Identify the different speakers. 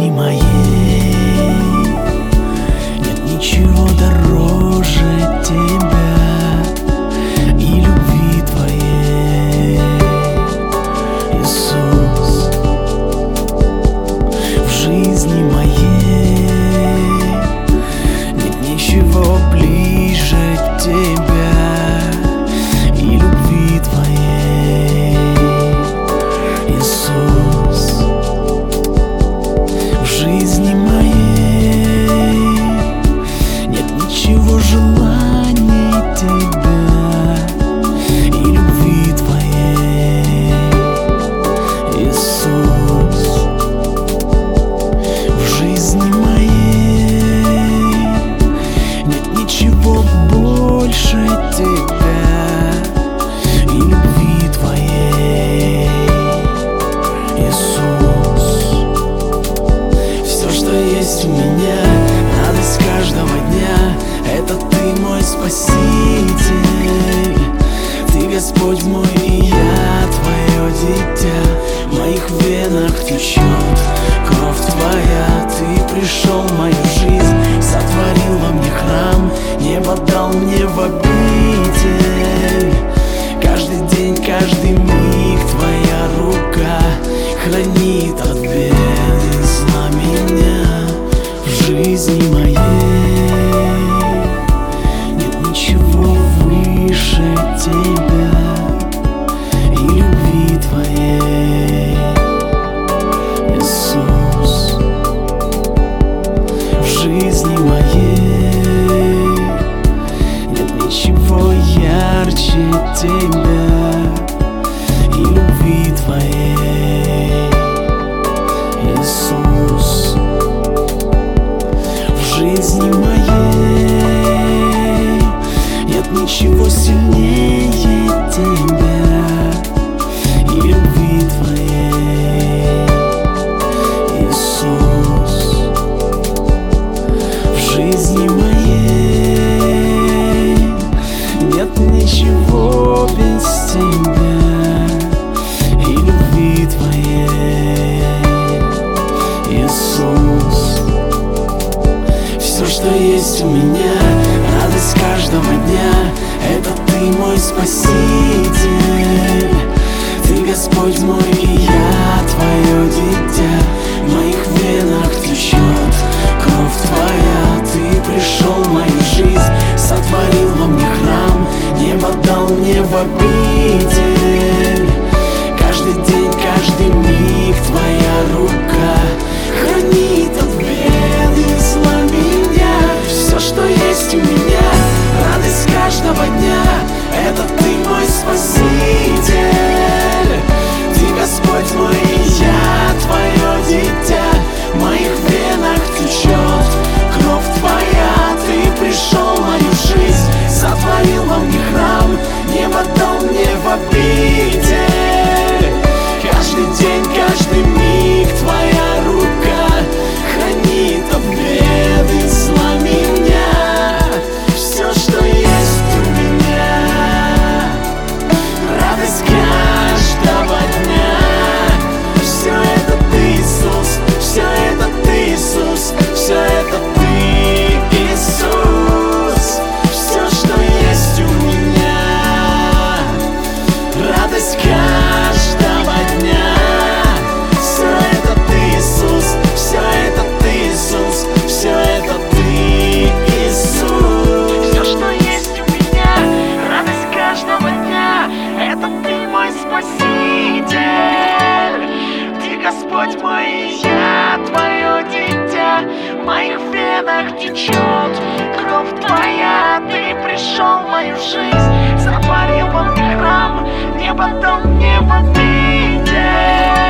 Speaker 1: жизни моей нет ничего дороже тебя и любви твоей, Иисус. В жизни моей нет ничего ближе тебя и любви твоей, Иисус. В жизни моей нет ничего желаний тебя и любви твоей, Иисус. В жизни моей нет ничего больше тебя и любви твоей, Иисус. Все, что есть у меня, радость каждого дня, это Ты, мой Спаситель. Ты Господь мой, и я Твое дитя. В моих венах течет кровь Твоя. Ты пришел в мою жизнь, сотворил во мне храм, небо дал мне в обитель. Каждый день, каждый миг Твоя рука хранит от бед и зла меня. В жизни моей нет ничего выше тебя и любви твоей, Иисус. В жизни моей нет ничего ярче тебя и любви твоей, Иисус. В жизни моей нет ничего сильнее тебя и любви твоей, Иисус. В жизни моей нет ничего без тебя и любви твоей, Иисус. Все, что есть у меня, радость каждого дня, это Ты, мой Спаситель. Ты Господь мой, и я Твое дитя. В моих венах течет кровь Твоя. Ты пришел в мою жизнь, сотворил во мне храм, небо дал мне в обитель. Каждый день, каждый миг Твоя рука хранит от бед и зла меня. Все, что есть у меня, радость каждого дня, это Ты, мой Спаситель. Ты Господь мой, и я Твое дитя. В моих венах течет кровь Твоя. Ты пришел в мою жизнь, сотворил во мне храм, небо дал мне в обитель. Каждый день, каждый миг Твоя рука хранит от бед и зла меня. Все, что есть у меня, радость каждого дня, все это Ты, Иисус, все это Ты, Иисус, все это Ты, Иисус. Все, что есть у меня, радость каждого дня, все это Ты, Иисус, все это Ты, Иисус, все это Ты, Иисус. Все, что есть у меня, радость каждого дня, это Ты, мой Спаситель. Ты Господь мой, и я Твое дитя. В моих венах течет кровь Твоя. Ты пришел в мою жизнь, сотворил во мне храм, небо дал мне в обитель.